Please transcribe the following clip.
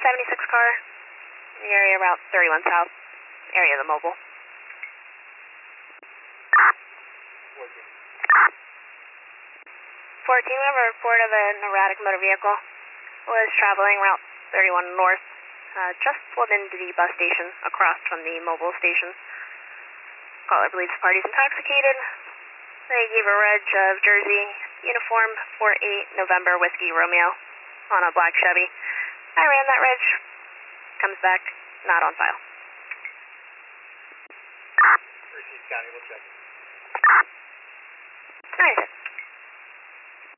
76 car, in the area Route 31 South, area of the mobile. 14, we have a report of an erratic motor vehicle. Was traveling Route 31 North, just pulled into the bus station across from the mobile station. Caller believes the party's intoxicated. They gave a reg of Jersey, uniform 48 November Whiskey Romeo on a black Chevy. I ran that reg, comes back, not on file. County, we'll check.